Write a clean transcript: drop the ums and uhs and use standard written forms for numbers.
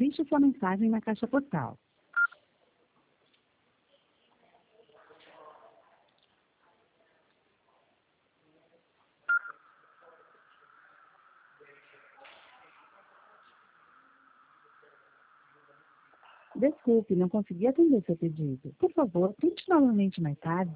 deixe sua mensagem na caixa postal. Desculpe, não consegui atender seu pedido. Por favor, tente novamente mais tarde.